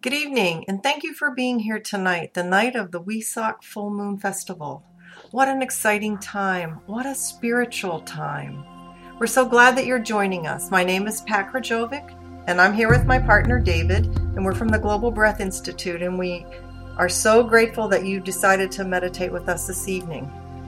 Good evening, and thank you for being here tonight, the night of the Wesak Full Moon Festival. What an exciting time. What a spiritual time. We're so glad that you're joining us. My name is Pat Krajovic, and I'm here with my partner, David, and we're from the Global Breath Institute, and we are so grateful that you decided to meditate with us this evening.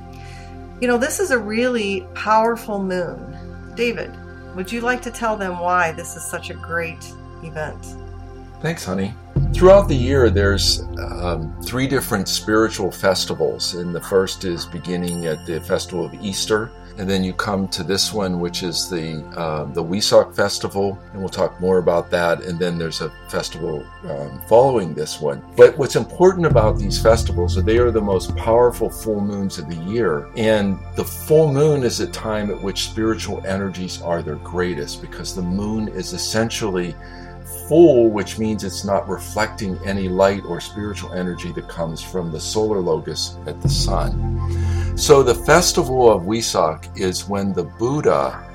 You know, this is a really powerful moon. David, would you like to tell them why this is such a great event? Thanks, honey. Throughout the year, there's 3 different spiritual festivals, and the first is beginning at the Festival of Easter, and then you come to this one, which is the Wesak Festival, and we'll talk more about that, and then there's a festival following this one. But what's important about these festivals is they are the most powerful full moons of the year, and the full moon is a time at which spiritual energies are their greatest, because the moon is essentially full, which means it's not reflecting any light or spiritual energy that comes from the solar locus at the sun. So the festival of Wesak is when the Buddha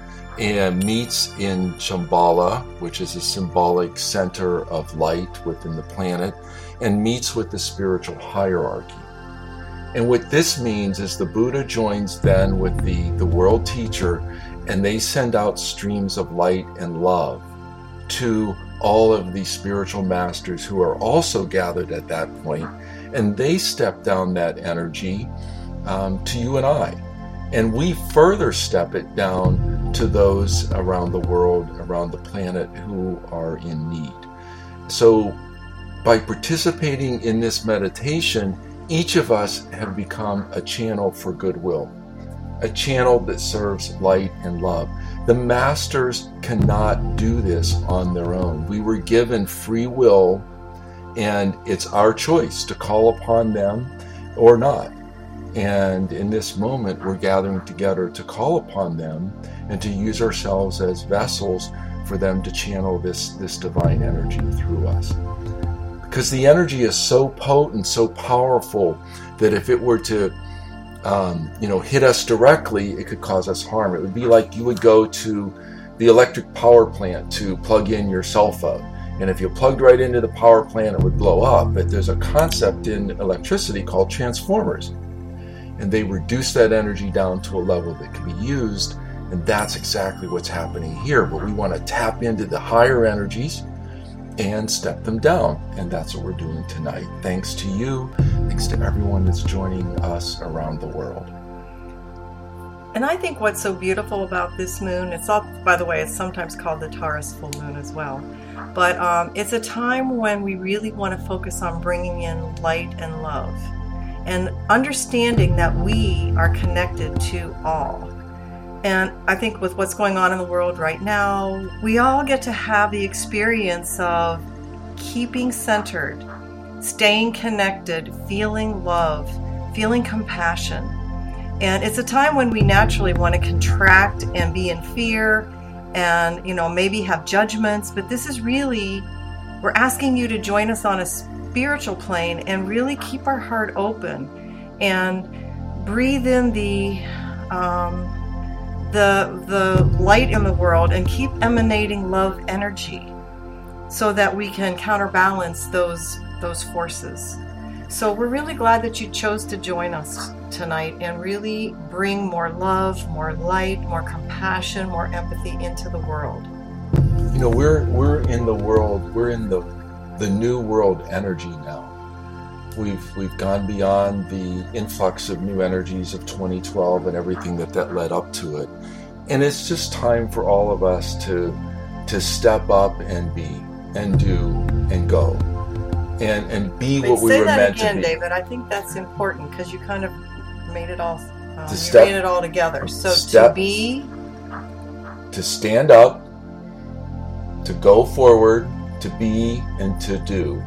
meets in Shambhala, which is a symbolic center of light within the planet, and meets with the spiritual hierarchy. And what this means is the Buddha joins then with the world teacher, and they send out streams of light and love to all of these spiritual masters who are also gathered at that point, and they step down that energy to you and I. And we further step it down to those around the world, around the planet, who are in need. So by participating in this meditation, each of us have become a channel for goodwill, a channel that serves light and love. The masters cannot do this on their own. We were given free will, and it's our choice to call upon them or not. And in this moment, we're gathering together to call upon them and to use ourselves as vessels for them to channel this divine energy through us. Because the energy is so potent, so powerful, that if it were to hit us directly, it could cause us harm. It would be like you would go to the electric power plant to plug in your cell phone. And if you plugged right into the power plant, it would blow up. But there's a concept in electricity called transformers. And they reduce that energy down to a level that can be used. And that's exactly what's happening here. But we want to tap into the higher energies and step them down. And that's what we're doing tonight. Thanks to you. Thanks to everyone that's joining us around the world. And I think what's so beautiful about this moon, by the way, it's sometimes called the Taurus full moon as well, but it's a time when we really want to focus on bringing in light and love and understanding that we are connected to all. And I think with what's going on in the world right now, we all get to have the experience of keeping centered, staying connected, feeling love, feeling compassion. And it's a time when we naturally want to contract and be in fear and, maybe have judgments. But this is really, we're asking you to join us on a spiritual plane and really keep our heart open and breathe in the light in the world and keep emanating love energy so that we can counterbalance those forces. So we're really glad that you chose to join us tonight and really bring more love, more light, more compassion, more empathy into the world. We're in the world, we're in the new world energy now. We've gone beyond the influx of new energies of 2012 and everything that led up to it. And it's just time for all of us to step up and be and do and go. And be what we were meant to be. Say that again, David. I think that's important because you kind of made it all. Made it all together. So to be, to stand up, to go forward, to be, and to do.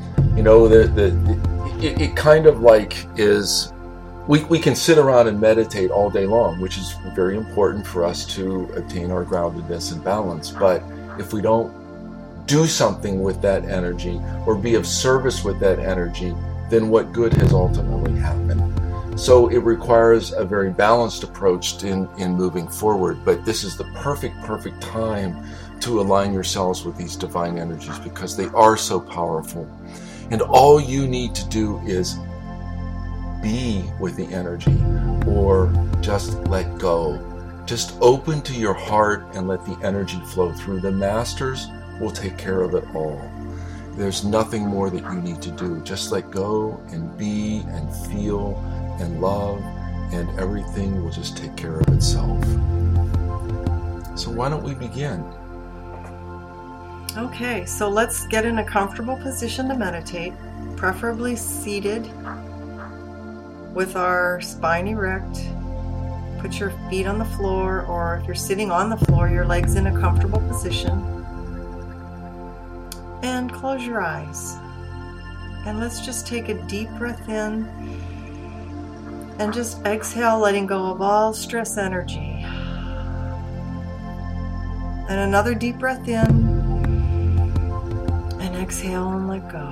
It kind of like is. We can sit around and meditate all day long, which is very important for us to attain our groundedness and balance. But if we don't do something with that energy or be of service with that energy, then what good has ultimately happened? So it requires a very balanced approach in moving forward. But this is the perfect time to align yourselves with these divine energies because they are so powerful. And all you need to do is be with the energy or just let go. Just open to your heart and let the energy flow through. The masters will take care of it all. There's nothing more that you need to do. Just let go and be and feel and love, and everything will just take care of itself. So why don't we begin? Okay, so let's get in a comfortable position to meditate, preferably seated with our spine erect. Put your feet on the floor, or if you're sitting on the floor, your legs in a comfortable position. And close your eyes. And let's just take a deep breath in and just exhale, letting go of all stress energy. And another deep breath in. And exhale and let go.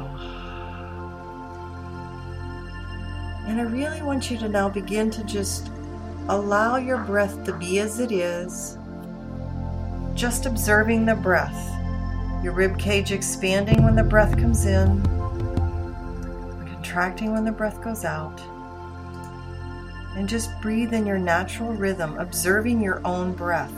And I really want you to now begin to just allow your breath to be as it is, just observing the breath. Your rib cage expanding when the breath comes in, contracting when the breath goes out. And just breathe in your natural rhythm, observing your own breath.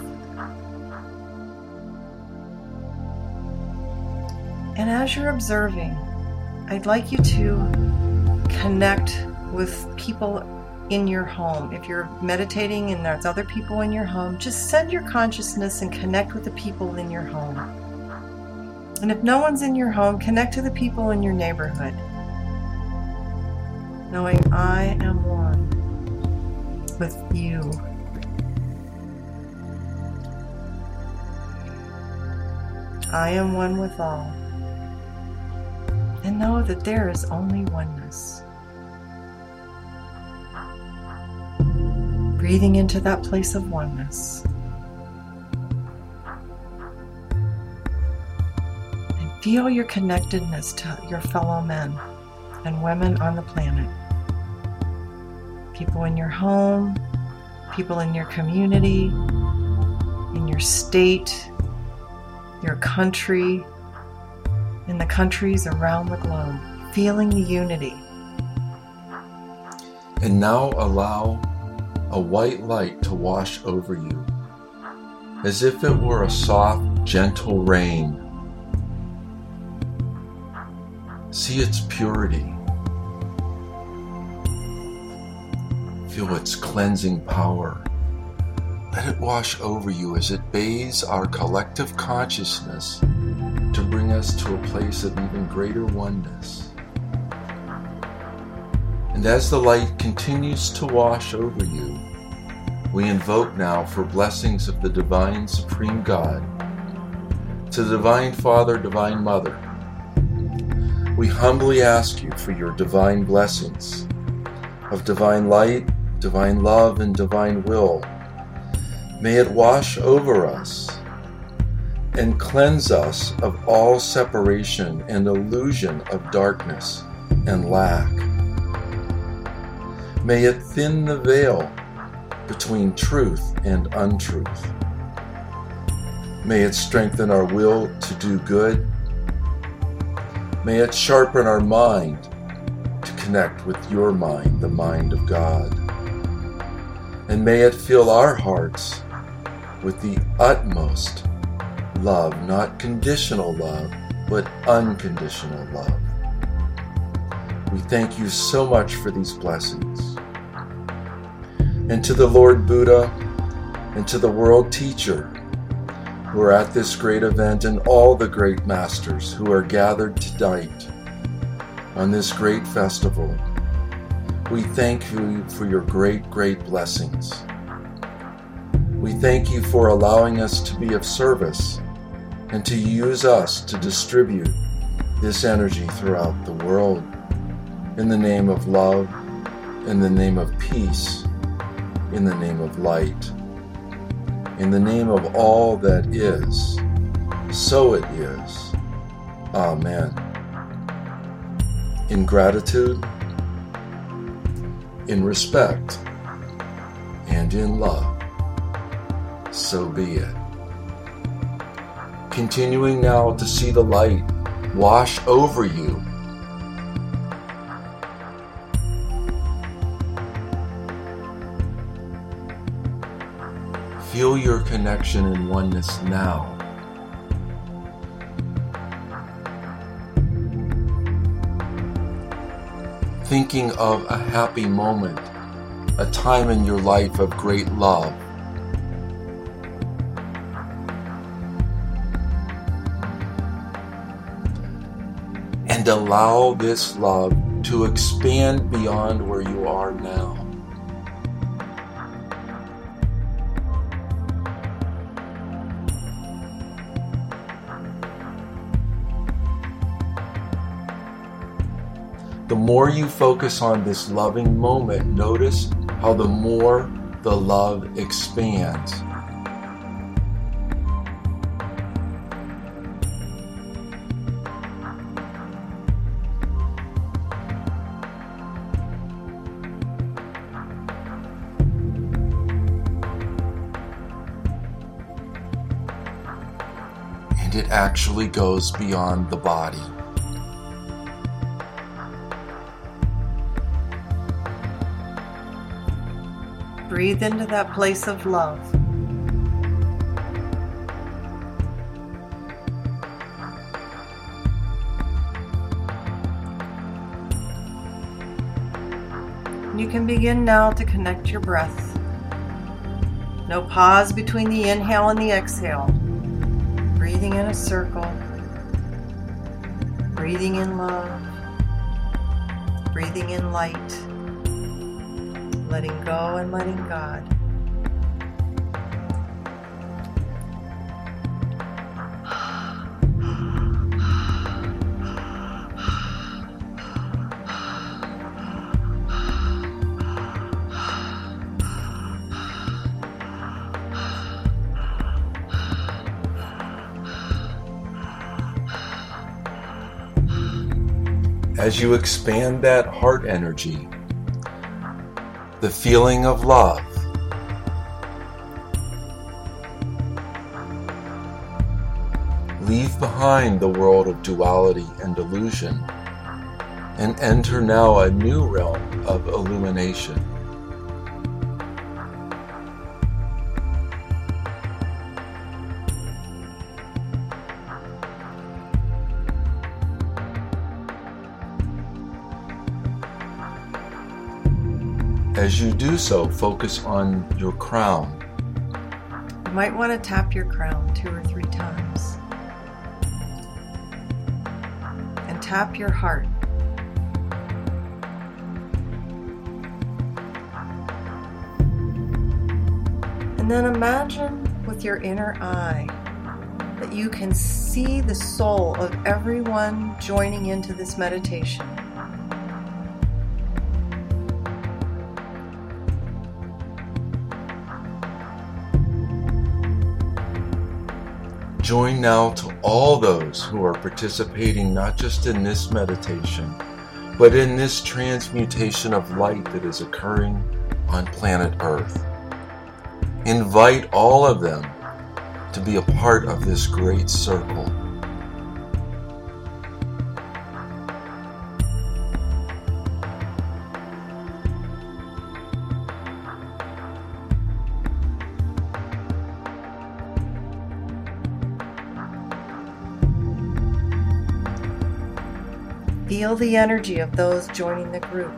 And as you're observing, I'd like you to connect with people in your home. If you're meditating and there's other people in your home, just send your consciousness and connect with the people in your home. And if no one's in your home, connect to the people in your neighborhood, knowing I am one with you. I am one with all. And know that there is only oneness. Breathing into that place of oneness. And feel your connectedness to your fellow men and women on the planet. People in your home, people in your community, in your state, your country, in the countries around the globe, feeling the unity. And now allow a white light to wash over you, as if it were a soft, gentle rain. See its purity. Feel its cleansing power. Let it wash over you as it bathes our collective consciousness to bring us to a place of even greater oneness. And as the light continues to wash over you, we invoke now for blessings of the Divine Supreme God, to the Divine Father, Divine Mother. We humbly ask you for your divine blessings of divine light, divine love, and divine will. May it wash over us and cleanse us of all separation and illusion of darkness and lack. May it thin the veil between truth and untruth. May it strengthen our will to do good. May it sharpen our mind to connect with your mind, the mind of God. And may it fill our hearts with the utmost love, not conditional love, but unconditional love. We thank you so much for these blessings. And to the Lord Buddha and to the world teacher who are at this great event, and all the great masters who are gathered tonight on this great festival, we thank you for your great, great blessings. We thank you for allowing us to be of service and to use us to distribute this energy throughout the world in the name of love, in the name of peace, in the name of light, in the name of all that is. So it is. Amen. In gratitude, in respect, and in love, so be it. continuing now to see the light wash over you. Feel your connection and oneness now. Thinking of a happy moment, a time in your life of great love. And allow this love to expand beyond where you are now. The more you focus on this loving moment, notice how the more the love expands. And it actually goes beyond the body. Breathe into that place of love. You can begin now to connect your breath. No pause between the inhale and the exhale. Breathing in a circle. Breathing in love. Breathing in light. Letting go and letting God. As you expand that heart energy, the feeling of love, leave behind the world of duality and delusion and enter now a new realm of illumination. As you do so, focus on your crown. You might want to tap your crown 2 or 3 times. And tap your heart. And then imagine with your inner eye that you can see the soul of everyone joining into this meditation. Join now to all those who are participating not just in this meditation, but in this transmutation of light that is occurring on planet Earth. Invite all of them to be a part of this great circle. Feel the energy of those joining the group.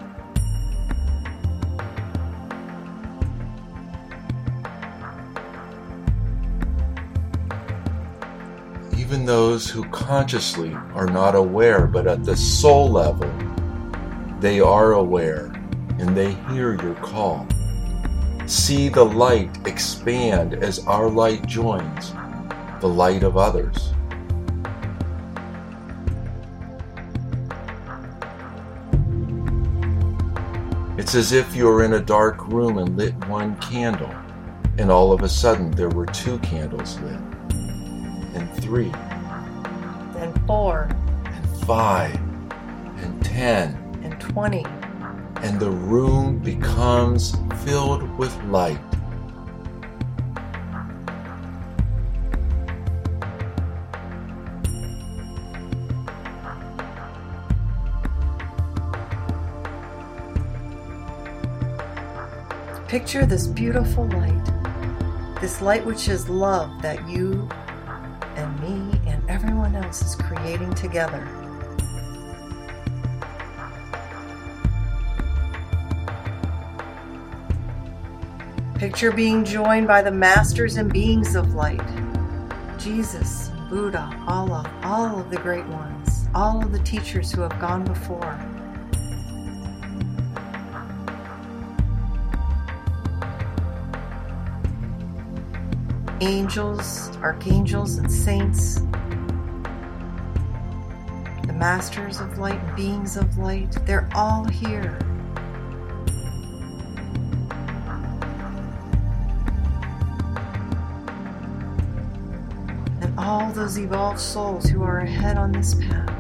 Even those who consciously are not aware, but at the soul level, they are aware and they hear your call. See the light expand as our light joins the light of others. It's as if you're in a dark room and lit one candle, and all of a sudden there were 2 candles lit, and 3, and 4, and 5, and 10, and 20. And the room becomes filled with light. Picture this beautiful light, this light which is love that you and me and everyone else is creating together. Picture being joined by the masters and beings of light, Jesus, Buddha, Allah, all of the great ones, all of the teachers who have gone before. Angels, archangels, and saints, the masters of light and beings of light, they're all here. And all those evolved souls who are ahead on this path,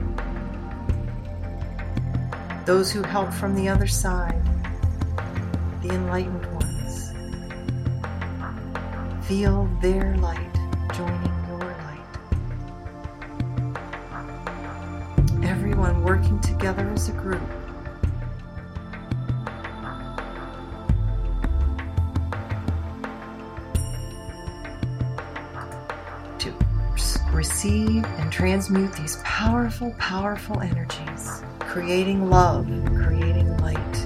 those who help from the other side, the enlightened ones. Feel their light joining your light. Everyone working together as a group. To receive and transmute these powerful, powerful energies, creating love, creating light,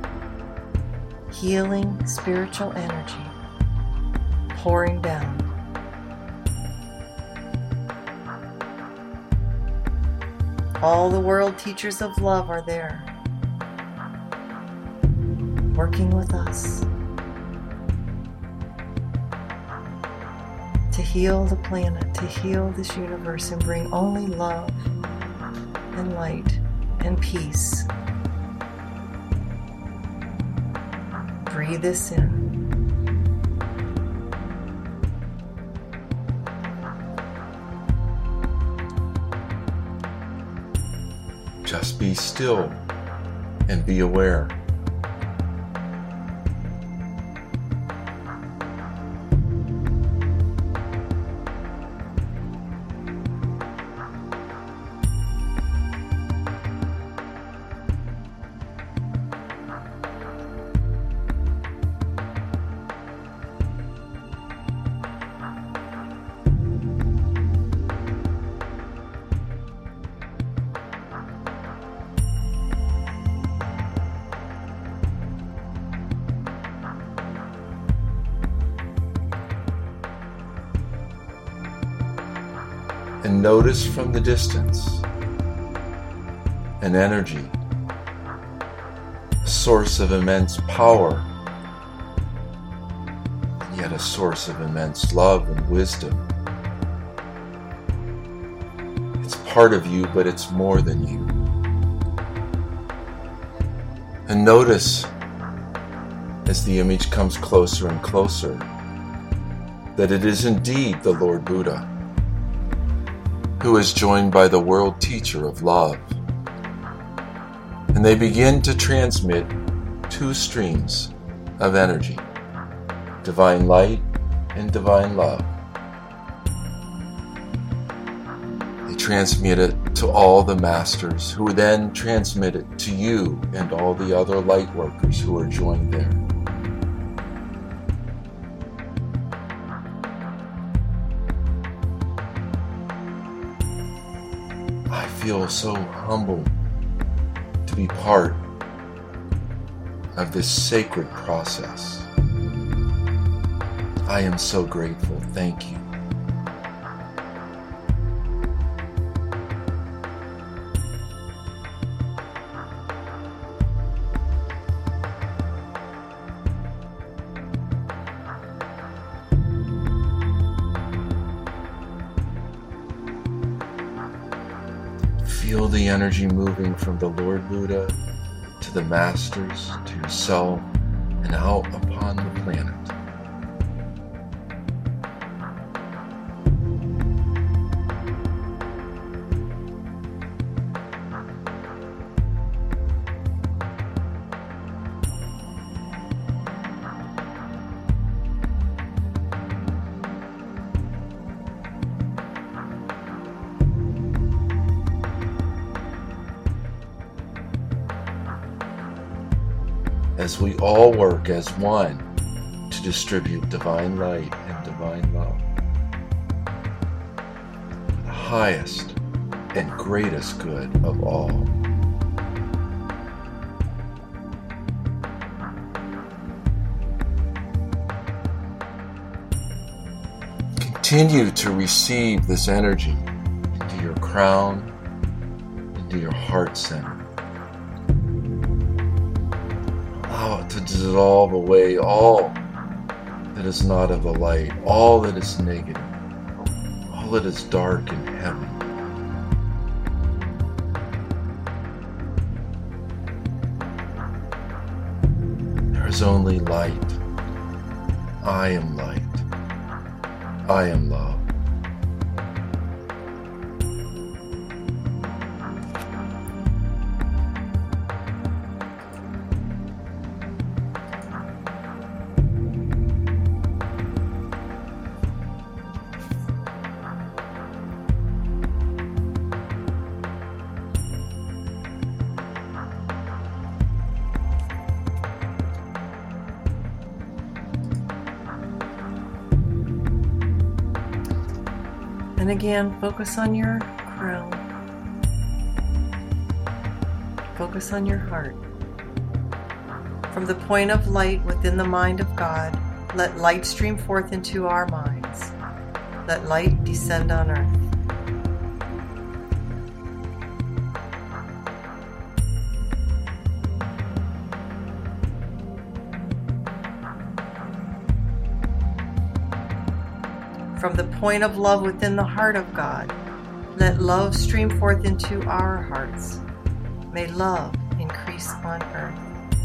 healing spiritual energy. Pouring down. All the world teachers of love are there, working with us to heal the planet, to heal this universe, and bring only love and light and peace. Breathe this in. Just be still and be aware. And notice from the distance an energy, a source of immense power, and yet a source of immense love and wisdom. It's part of you, but it's more than you. And notice as the image comes closer and closer that it is indeed the Lord Buddha, who is joined by the world teacher of love. And they begin to transmit two streams of energy, divine light and divine love. They transmit it to all the masters, who then transmit it to you and all the other light workers who are joined there. I feel so humbled to be part of this sacred process. I am so grateful. Thank you. Feel the energy moving from the Lord Buddha to the masters, to yourself, and out upon the planet. as we all work as one to distribute divine light and divine love. The highest and greatest good of all. Continue to receive this energy into your crown, into your heart center. Allow it to dissolve away all that is not of the light, all that is negative, all that is dark and heavy. There is only light. I am light. I am love. And again, focus on your crown. Focus on your heart. From the point of light within the mind of God, let light stream forth into our minds. Let light descend on earth. From the point of love within the heart of God, let love stream forth into our hearts. May love increase on earth.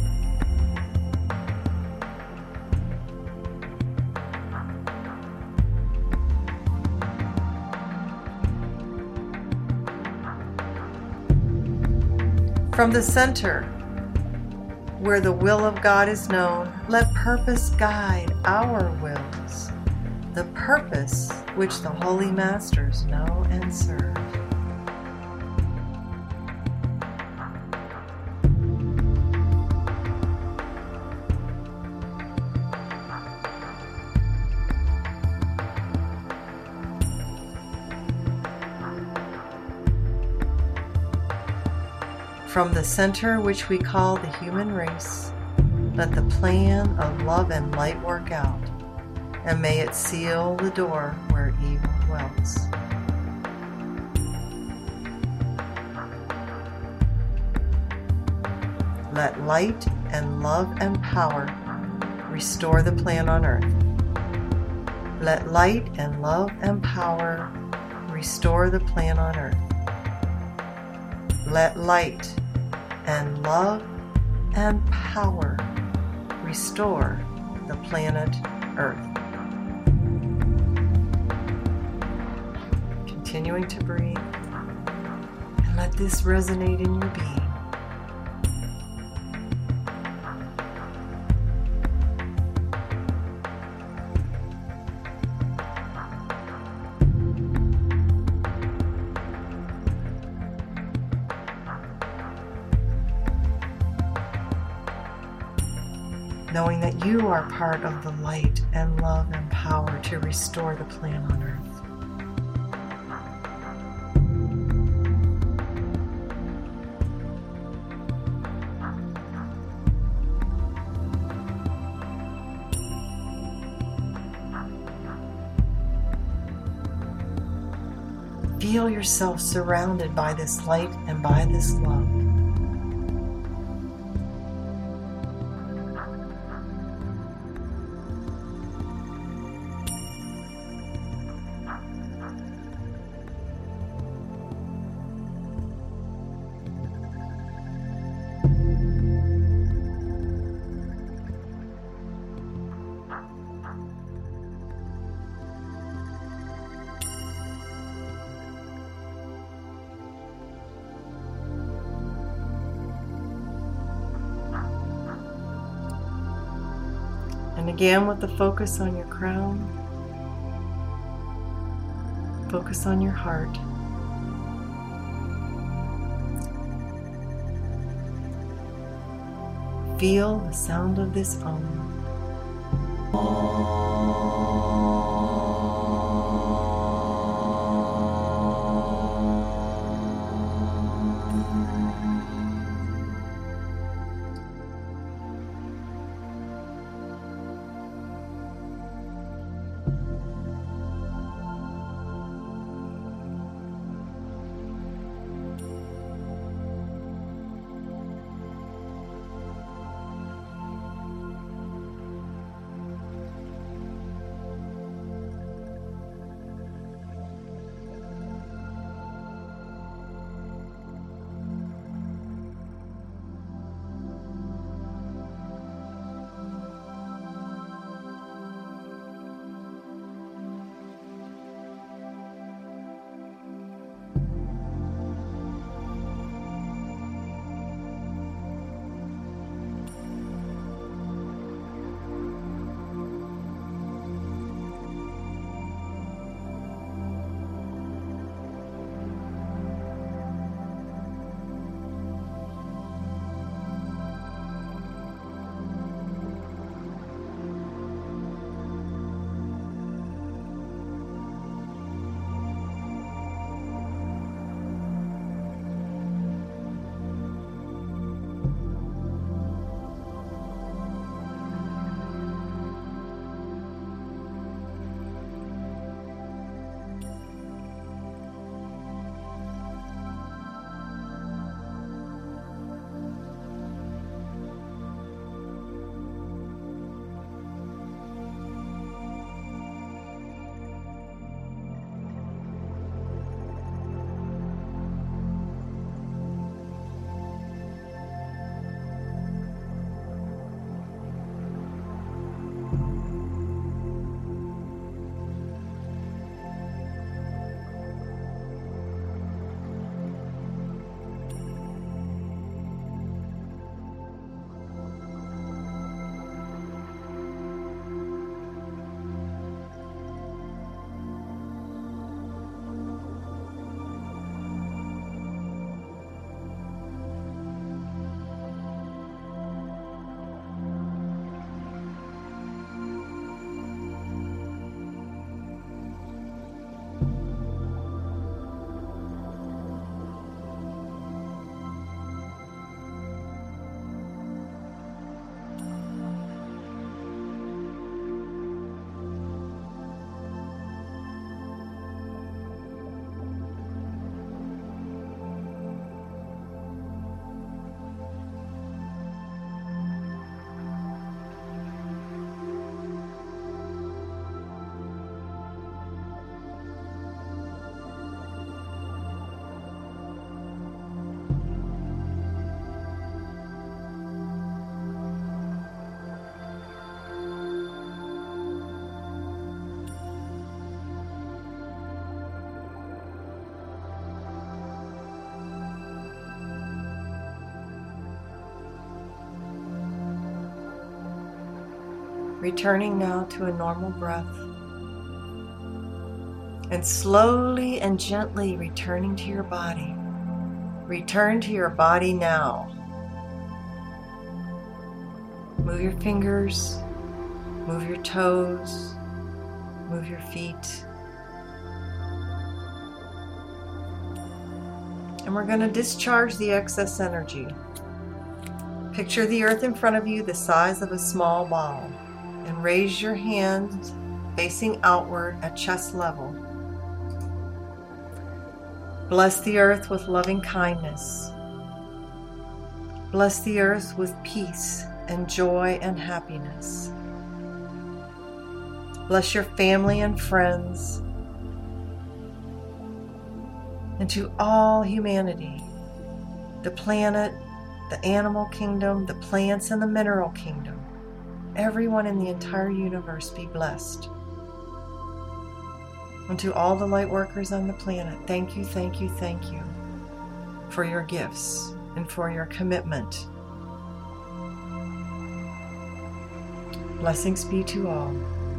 From the center, where the will of God is known, let purpose guide our wills. The purpose which the Holy Masters know and serve. From the center which we call the human race, let the plan of love and light work out. And may it seal the door where evil dwells. Let light and love and power restore the plan on earth. Let light and love and power restore the plan on earth. Let light and love and power restore the planet Earth. Continuing to breathe, and let this resonate in your being. Knowing that you are part of the light and love and power to restore the plan on earth. Feel yourself surrounded by this light and by this love. And again, with the focus on your crown, focus on your heart. feel the sound of this Om. Returning now to a normal breath. And slowly and gently returning to your body. Return to your body now. Move your fingers, move your toes, move your feet. And we're going to discharge the excess energy. Picture the earth in front of you the size of a small ball. And raise your hands facing outward at chest level. Bless the earth with loving kindness. Bless the earth with peace and joy and happiness. Bless your family and friends. And to all humanity, the planet, the animal kingdom, the plants, and the mineral kingdom, everyone in the entire universe be blessed. And to all the light workers on the planet, thank you, thank you, thank you for your gifts and for your commitment. Blessings be to all.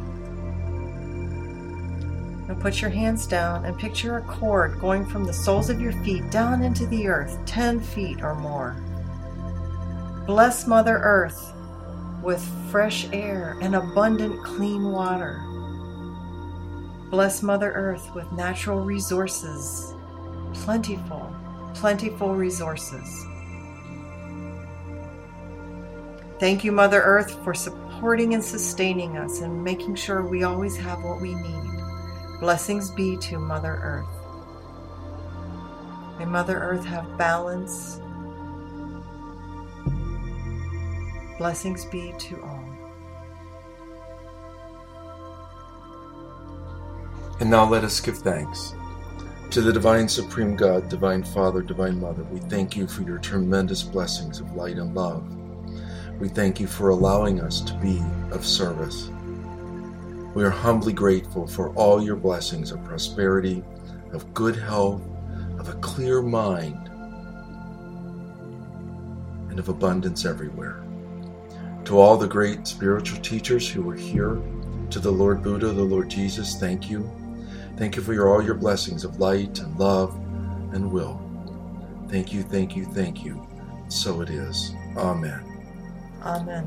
Now put your hands down and picture a cord going from the soles of your feet down into the earth, 10 feet or more. Bless Mother Earth with fresh air and abundant clean water. Bless Mother Earth with natural resources, plentiful resources. Thank you, Mother Earth, for supporting and sustaining us and making sure we always have what we need. Blessings be to Mother Earth. May Mother Earth have balance. Blessings be to all. And now let us give thanks to the Divine Supreme God, Divine Father, Divine Mother. We thank you for your tremendous blessings of light and love. We thank you for allowing us to be of service. We are humbly grateful for all your blessings of prosperity, of good health, of a clear mind, and of abundance everywhere. To all the great spiritual teachers who were here, to the Lord Buddha, the Lord Jesus, thank you. Thank you for all your blessings of light and love and will. Thank you, thank you, thank you. So it is. Amen. Amen.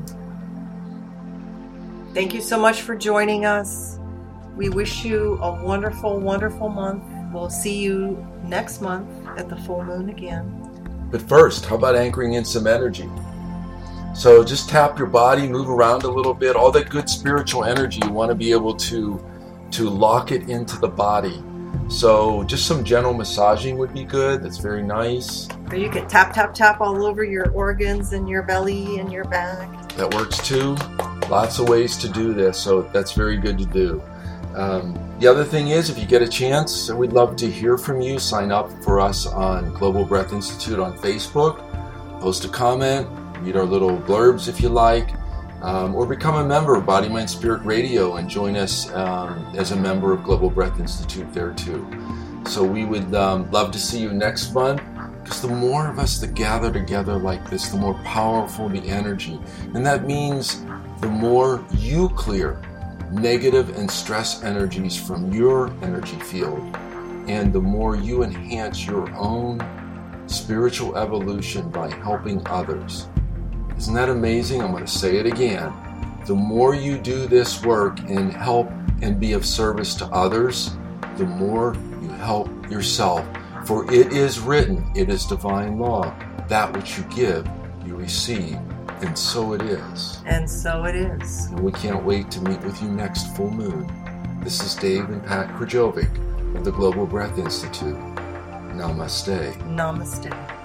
Thank you so much for joining us. We wish you a wonderful, wonderful month. We'll see you next month at the full moon again. But first, how about anchoring in some energy? So just tap your body, move around a little bit. All that good spiritual energy, you want to be able to lock it into the body. So just some gentle massaging would be good. That's very nice. Or you can tap, tap, tap all over your organs and your belly and your back. That works too. Lots of ways to do this, so that's very good to do. The other thing is, if you get a chance, we'd love to hear from you. Sign up for us on Global Breath Institute on Facebook. Post a comment, read our little blurbs if you like, or become a member of Body, Mind, Spirit Radio and join us as a member of Global Breath Institute there too. So we would love to see you next month, because the more of us that gather together like this, the more powerful the energy. And that means the more you clear negative and stress energies from your energy field, and the more you enhance your own spiritual evolution by helping others. Isn't that amazing? I'm going to say it again. The more you do this work and help and be of service to others, the more you help yourself. For it is written, it is divine law, that which you give, you receive. And so it is. And so it is. And we can't wait to meet with you next full moon. This is Dave and Pat Krajovic of the Global Breath Institute. Namaste. Namaste.